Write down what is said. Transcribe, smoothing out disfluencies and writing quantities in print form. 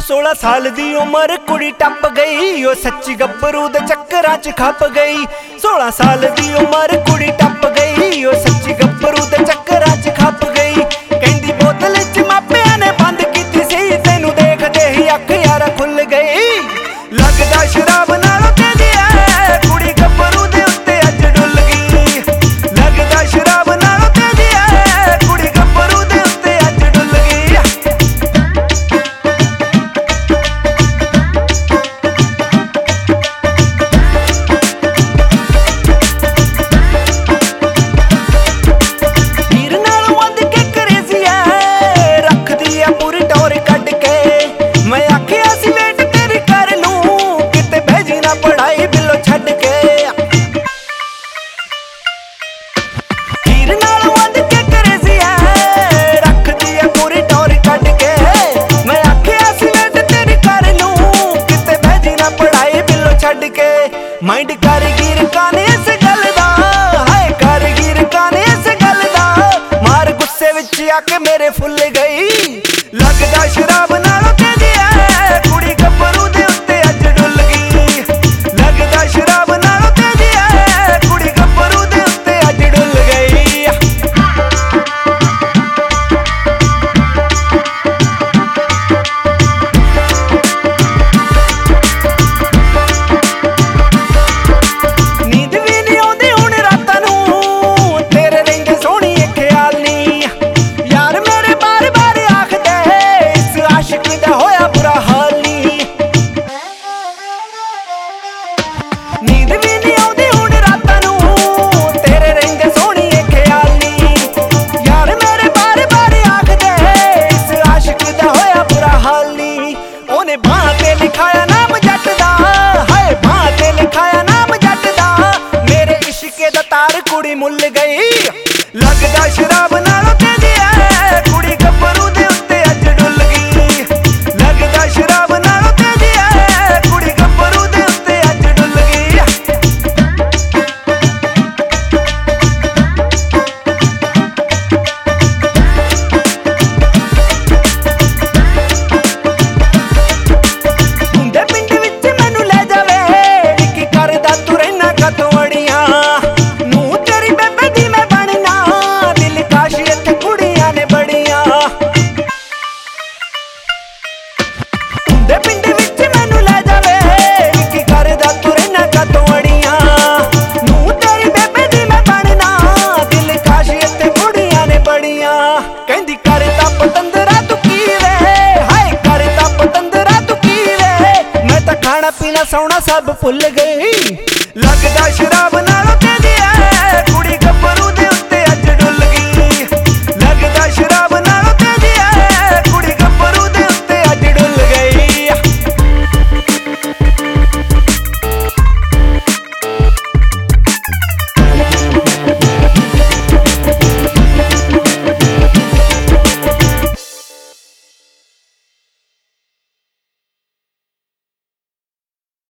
16 साल दी उम्र कुड़ी टप गई, ओ सच्ची गब्बरू दे चक्करां च खप गई। 16 साल दी उम्र कुड़ी टप गई, ओ सच्ची गब्बरू दे चक्करां च खप गई। कहंदी बोतल च मापिया ने बंद कीती सी, तैनू देखदे ही अख यार खुल गई। लगदा शराब नालों कहदी ऐ कुड़ी गब्बरू दे उत्ते अज डुल गई। लगदा शराब नालों कहदी ऐ कुड़ी गब्बरू दे उत्ते अज डुल गई। माइंड कारीगिर काने इस गल दा, हाय कारीगिर काने इस गल दा। मार गुस्से विच आके मेरे फुल गई। लगदा शराब नालों कहदी ऐ कुड़ी गब्बरू दे उत्ते अज डुल गई। लगदा शराब नालों कहदी ऐ कुड़ी गब्बरू दे उत्ते अज डुल गई। नींद भी नहीं आउंदी हुण रातां नूं, तेरे रहिंदे सोहणीए ख्याल नी। यार मेरे बार बार आखदे इस आशिक दा होया बुरा हाल नी। ओने बांह ते लिखाया नाम जट दा, हाय बांह ते लिखाया नाम जट दा। मेरे इश्के दा तार कुड़ी मुल गई। लगदा शराब नालों कहदी ऐ कुड़ी गब्बरू दे उत्ते अज डुल गई। लगदा शराब नालों कहदी ऐ कुड़ी गब्बरू दे उत्ते अज डुल गई। कहंदी करता पतंदरा तू की वे, हाय करता पतंदरा तू की वे। मैं तां खाना पीना सौना सब भुल गई। लगदा शराब नालों कहदी ऐ